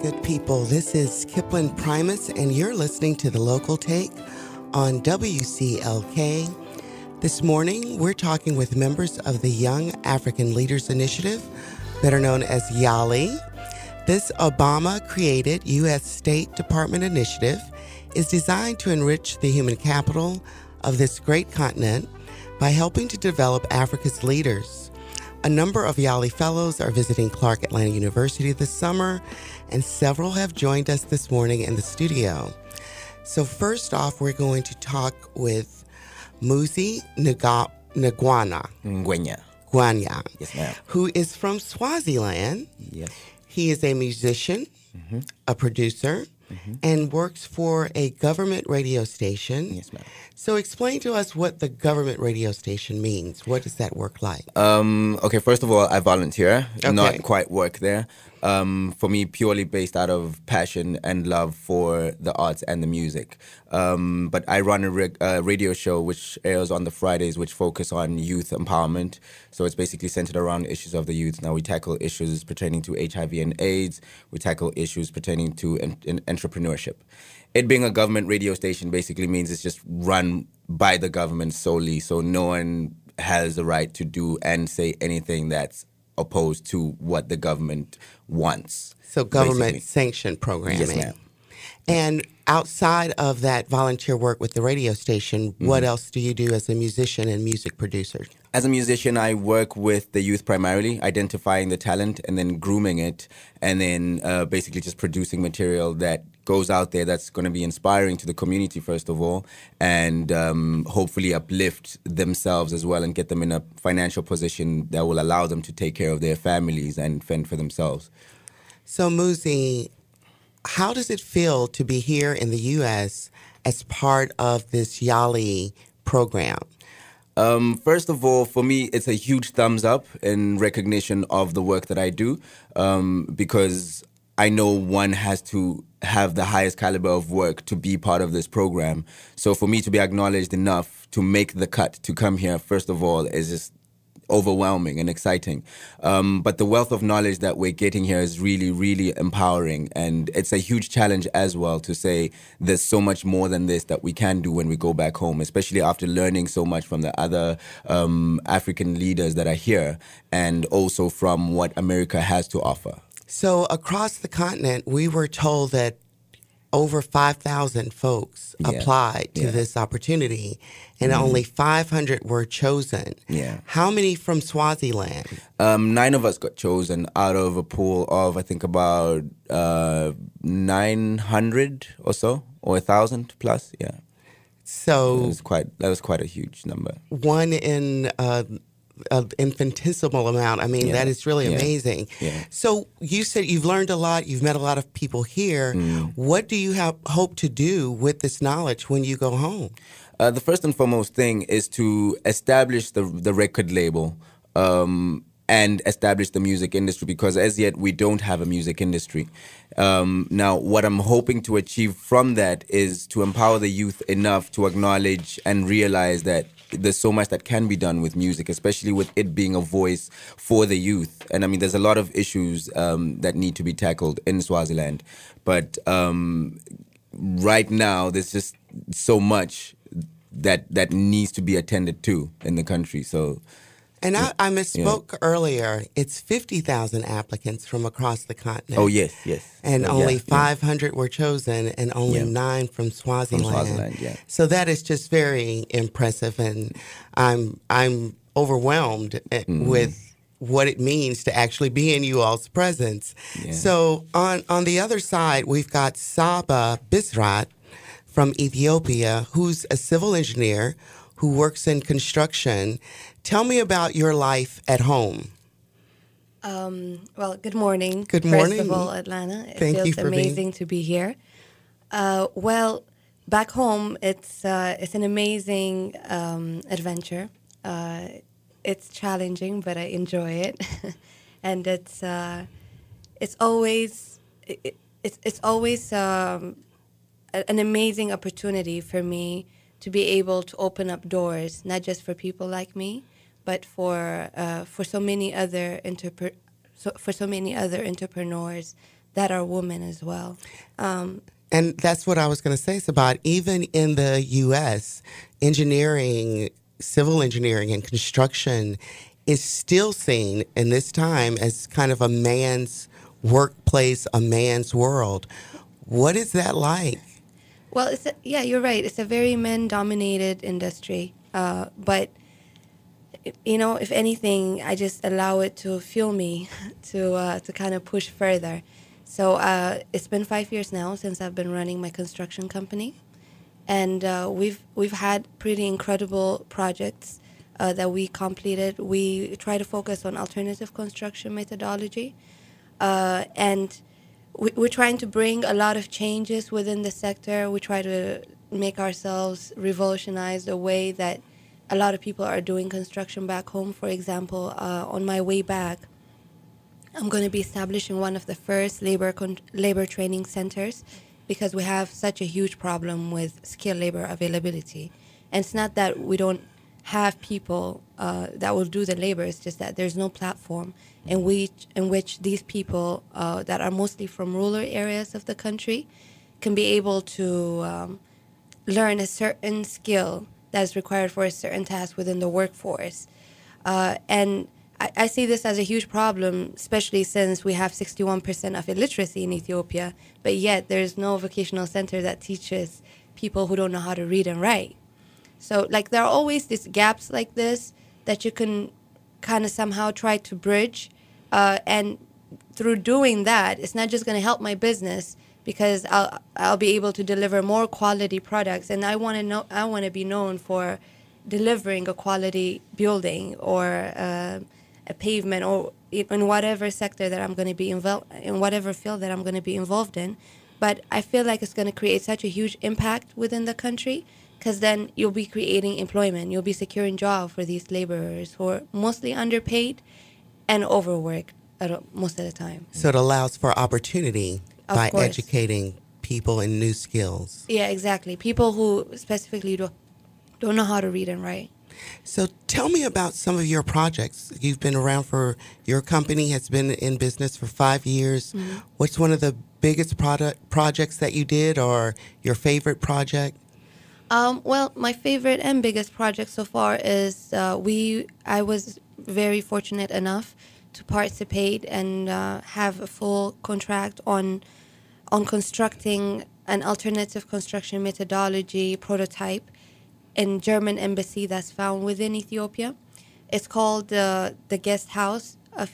good people. This is Kipling Primus, and you're listening to The Local Take on WCLK. This morning, we're talking with members of the Young African Leaders Initiative, better known as YALI. This Obama-created U.S. State Department initiative is designed to enrich the human capital of this great continent by helping to develop Africa's leaders. A number of YALI fellows are visiting Clark Atlanta University this summer, and several have joined us this morning in the studio. So first off, we're going to talk with Muzi Ngwana. Gwanya. Yes, ma'am. Who is from Swaziland. Yes. He is a musician, a producer, and works for a government radio station. Yes, ma'am. So explain to us what the government radio station means. What does that work like? Okay, first of all, I volunteer, Okay. not quite work there. For me, purely based out of passion and love for the arts and the music. But I run a radio show which airs on the Fridays, which focus on youth empowerment. So it's basically centered around issues of the youth. Now we tackle issues pertaining to HIV and AIDS. We tackle issues pertaining to entrepreneurship. It being a government radio station basically means it's just run by the government solely. So no one has the right to do and say anything that's opposed to what the government wants. So government basically. sanctioned programming. Yes, ma'am. And outside of that volunteer work with the radio station, what else do you do as a musician and music producer? As a musician, I work with the youth primarily, identifying the talent and then grooming it, and then basically just producing material that goes out there that's going to be inspiring to the community, first of all, and hopefully uplift themselves as well and get them in a financial position that will allow them to take care of their families and fend for themselves. So Muzi, how does it feel to be here in the U.S. as part of this YALI program? First of all, for me, it's a huge thumbs up in recognition of the work that I do, because I know one has to have the highest caliber of work to be part of this program. So for me to be acknowledged enough to make the cut to come here, first of all, is just overwhelming and exciting. But the wealth of knowledge that we're getting here is really, really empowering. And it's a huge challenge as well to say there's so much more than this that we can do when we go back home, especially after learning so much from the other African leaders that are here and also from what America has to offer. So across the continent, we were told that over 5,000 folks applied to this opportunity, and only 500 were chosen. Yeah. How many from Swaziland? 9 of us got chosen out of a pool of, I think, about 900 or so, or 1,000 plus. Yeah. So that was quite a huge number. one in an infinitesimal amount. I mean, that is really amazing. Yeah. So you said you've learned a lot. You've met a lot of people here. What do you hope to do with this knowledge when you go home? The first and foremost thing is to establish the record label and establish the music industry, because as yet we don't have a music industry. Now, what I'm hoping to achieve from that is to empower the youth enough to acknowledge and realize that there's so much that can be done with music, especially with it being a voice for the youth. And I mean, there's a lot of issues that need to be tackled in Swaziland. But right now, there's just so much that needs to be attended to in the country. So, And I misspoke earlier. It's 50,000 applicants from across the continent. oh yes. And only 500 were chosen, and only 9 from Swaziland. From Swaziland, yeah. So that is just very impressive, and I'm overwhelmed with what it means to actually be in you all's presence. Yeah. So on the other side, we've got Saba Bisrat from Ethiopia, who's a civil engineer who works in construction. Tell me about your life at home. Well, good morning. Good morning. First of all, Atlanta. It Thank feels you for amazing to be here. Well, back home, it's an amazing adventure. It's challenging, but I enjoy it, and it's always an amazing opportunity for me to be able to open up doors, not just for people like me, but for so many other entrepreneurs that are women as well. And that's what I was going to say. It's about even in the U.S., engineering, civil engineering, and construction is still seen in this time as kind of a man's workplace, a man's world. What is that like? Well, yeah, you're right. It's a very men-dominated industry, but if anything, I just allow it to fuel me to kind of push further. So it's been 5 years now since I've been running my construction company, and we've had pretty incredible projects that we completed. We try to focus on alternative construction methodology, and we're trying to bring a lot of changes within the sector. We try to make ourselves revolutionize the way that a lot of people are doing construction back home. For example, on my way back, I'm going to be establishing one of the first labor training centers because we have such a huge problem with skilled labor availability. And it's not that we don't have people that will do the labor, it's just that there's no platform in which these people that are mostly from rural areas of the country can be able to learn a certain skill that is required for a certain task within the workforce. And I see this as a huge problem, especially since we have 61% of illiteracy in Ethiopia, but yet there's no vocational center that teaches people who don't know how to read and write. So, like, there are always these gaps like this that you can kind of somehow try to bridge. And through doing that, it's not just going to help my business because I'll be able to deliver more quality products. And I want to be known for delivering a quality building or a pavement or in whatever sector that I'm going to be involved in, whatever field that I'm going to be involved in. But I feel like it's going to create such a huge impact within the country because then you'll be creating employment. You'll be securing jobs for these laborers who are mostly underpaid and overworked most of the time. So it allows for opportunity by course. educating people in new skills. Yeah, exactly. People who specifically don't know how to read and write. So tell me about some of your projects. You've been around your company has been in business for 5 years. Mm-hmm. What's one of the biggest projects that you did or your favorite project? Well, my favorite and biggest project so far is I was very fortunate enough to participate and have a full contract on constructing an alternative construction methodology prototype in German embassy that's found within Ethiopia. It's called the guest house of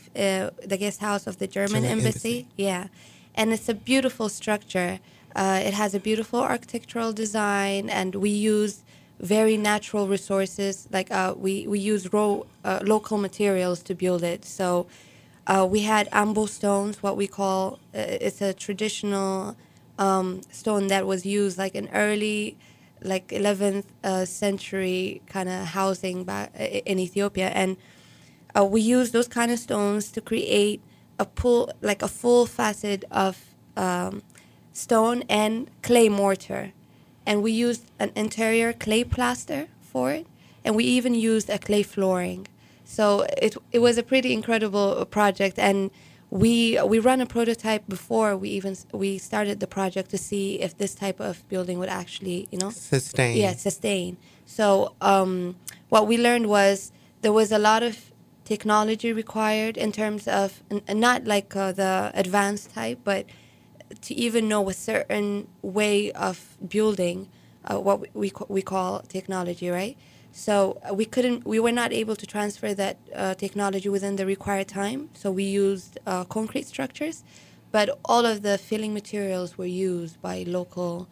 the German embassy. Yeah, and it's a beautiful structure. It has a beautiful architectural design, and we use very natural resources. Like we use local materials to build it. So we had ambo stones, what we call it's a traditional stone that was used like in early 11th century kind of housing back in Ethiopia, and we use those kind of stones to create a full facet of stone and clay mortar, and we used an interior clay plaster for it, and we even used a clay flooring. So it was a pretty incredible project, and we ran a prototype before we started the project to see if this type of building would actually sustain. Yeah, sustain. So what we learned was there was a lot of technology required in terms of not like the advanced type, but to even know a certain way of building what we call technology, right? So we were not able to transfer that technology within the required time. So we used concrete structures, but all of the filling materials were used by local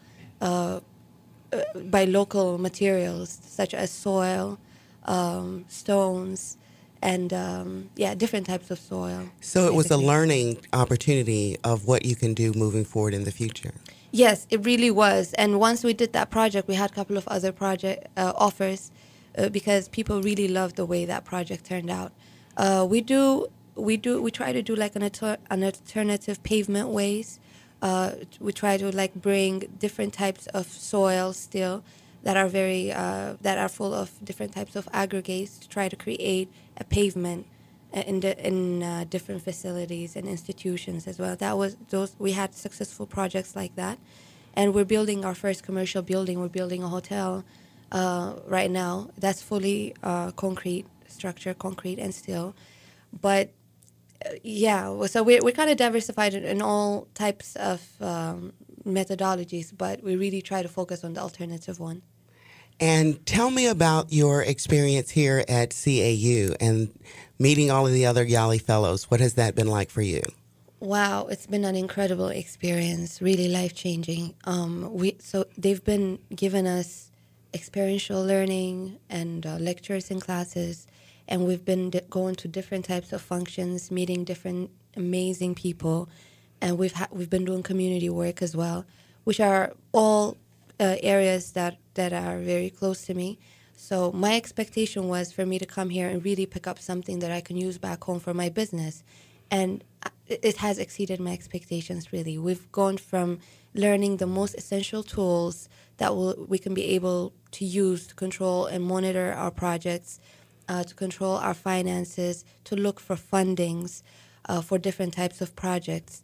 materials such as soil, stones, and different types of soil. So it was a learning opportunity of what you can do moving forward in the future. Yes, it really was. And once we did that project, we had a couple of other project offers because people really loved the way that project turned out. We try to do like an alternative pavement ways. We try to like bring different types of soil still that are that are full of different types of aggregates to try to create a pavement in different facilities and institutions as well. That was those we had successful projects like that, and we're building our first commercial building. We're building a hotel right now. That's fully concrete structure, concrete and steel, but yeah. So we're kind of diversified in all types of methodologies, but we really try to focus on the alternative one. And tell me about your experience here at CAU and meeting all of the other Yali Fellows. What has that been like for you? Wow, it's been an incredible experience, really life changing. So they've been giving us experiential learning and lectures and classes, and we've been going to different types of functions, meeting different amazing people, and we've been doing community work as well, which are all areas that are very close to me. So my expectation was for me to come here and really pick up something that I can use back home for my business. And it has exceeded my expectations, really. We've gone from learning the most essential tools that we can be able to use to control and monitor our projects, to control our finances, to look for fundings for different types of projects.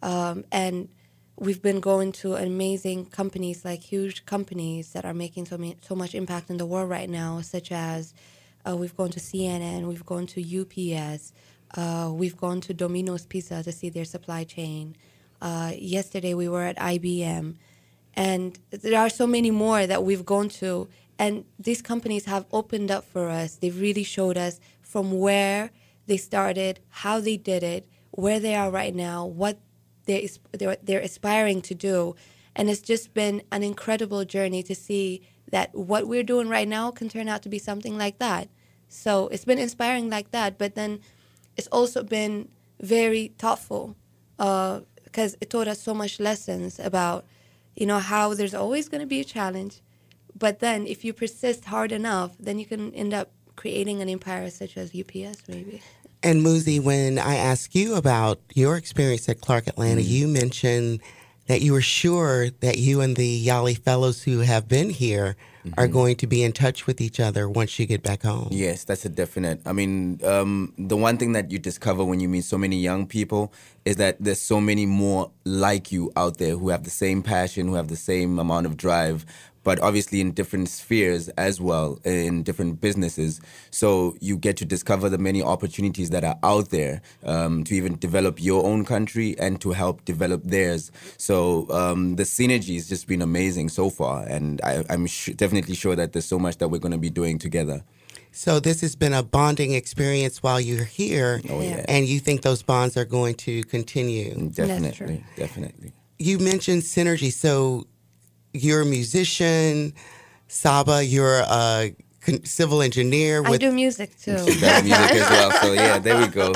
And we've been going to amazing companies, like huge companies that are making so much impact in the world right now, such as we've gone to CNN, we've gone to UPS, we've gone to Domino's Pizza to see their supply chain. Yesterday we were at IBM. And there are so many more that we've gone to. And these companies have opened up for us. They've really showed us from where they started, how they did it, where they are right now, what they're aspiring to do. And it's just been an incredible journey to see that what we're doing right now can turn out to be something like that. So it's been inspiring like that, but then it's also been very thoughtful because it taught us so much lessons about, how there's always going to be a challenge. But then if you persist hard enough, then you can end up creating an empire such as UPS maybe. And Muzi, when I asked you about your experience at Clark Atlanta, you mentioned that you were sure that you and the Yali Fellows who have been here are going to be in touch with each other once you get back home. Yes, that's a definite. I mean, the one thing that you discover when you meet so many young people is that there's so many more like you out there who have the same passion, who have the same amount of drive, but obviously in different spheres as well, in different businesses. So you get to discover the many opportunities that are out there to even develop your own country and to help develop theirs. So the synergy has just been amazing so far. And I'm definitely sure that there's so much that we're going to be doing together. So this has been a bonding experience while you're here. Oh, yeah. And you think those bonds are going to continue? Definitely, definitely. You mentioned synergy. So you're a musician. Saba, you're a civil engineer. I do music too. She does music as well. So yeah, there we go.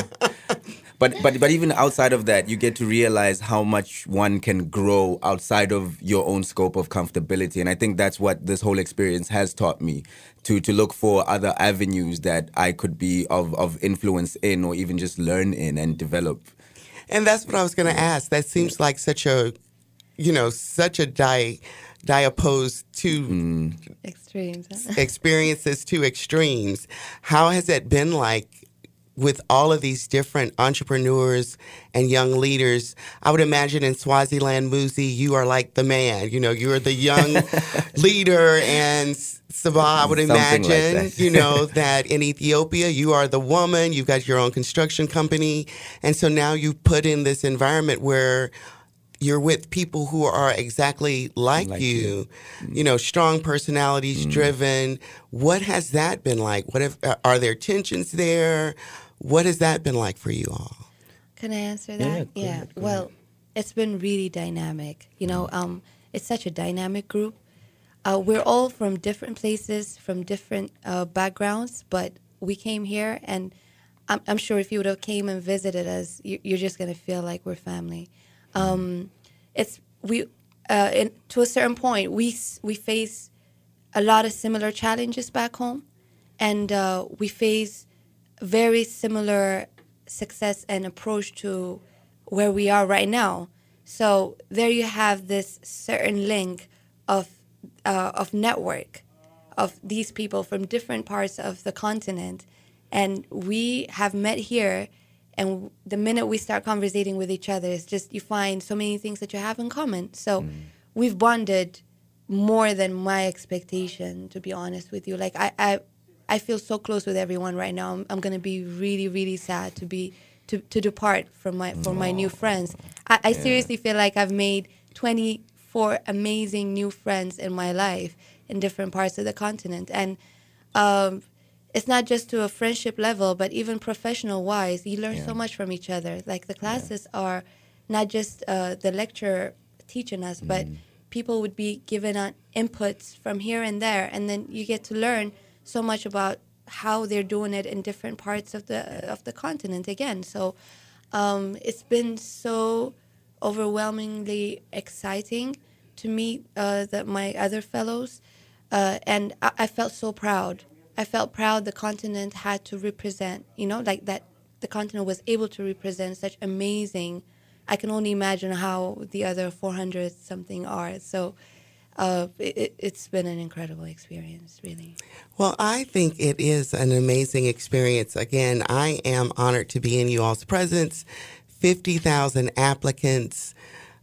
But even outside of that, you get to realize how much one can grow outside of your own scope of comfortability. And I think that's what this whole experience has taught me, to look for other avenues that I could be of influence in, or even just learn in and develop. And that's what I was going to ask. That seems like such a diaposed two extremes. Experiences, two extremes. How has it been like with all of these different entrepreneurs and young leaders? I would imagine in Swaziland, Muzi, you are like the man. You're the young leader, and Saba, I would imagine, like that in Ethiopia, you are the woman. You've got your own construction company. And so now you put in this environment where you're with people who are exactly like you, strong personalities, driven. What has that been like? Are there tensions there? What has that been like for you all? Can I answer that? Yeah. Well, it's been really dynamic. It's such a dynamic group. We're all from different places, from different backgrounds, but we came here, and I'm sure if you would have came and visited us, you're just going to feel like we're family. To a certain point, we face a lot of similar challenges back home, and we face very similar success and approach to where we are right now. So there you have this certain link of network of these people from different parts of the continent, And we have met here, and the minute we start conversating with each other, it's just you find so many things that you have in common. So we've bonded more than my expectation, to be honest with you. Like I feel so close with everyone right now. I'm gonna be really, really sad to depart from my new friends. I seriously feel like I've made 24 amazing new friends in my life in different parts of the continent, and it's not just to a friendship level, but even professional wise, you learn so much from each other. Like the classes are not just the lecturer teaching us, but people would be given inputs from here and there, and then you get to learn so much about how they're doing it in different parts of the continent again. So it's been so overwhelmingly exciting to meet my other fellows, and I felt so proud. I felt proud the continent had to represent, like that the continent was able to represent such amazing. I can only imagine how the other 400 something are. So it's been an incredible experience, really. Well, I think it is an amazing experience. Again, I am honored to be in you all's presence. 50,000 applicants,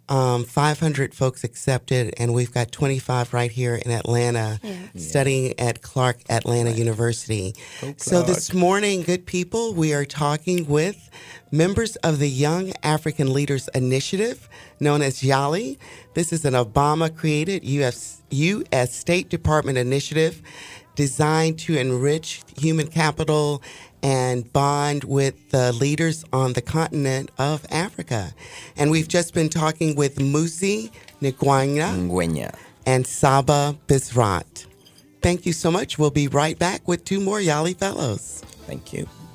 500 folks accepted, and we've got 25 right here in Atlanta studying at Clark Atlanta University. So this morning, good people, we are talking with members of the Young African Leaders Initiative, known as YALI. This is an Obama-created U.S. State Department initiative designed to enrich human capital and bond with the leaders on the continent of Africa. And we've just been talking with Musi Ngwenya and Saba Bizrat. Thank you so much. We'll be right back with two more YALI Fellows. Thank you.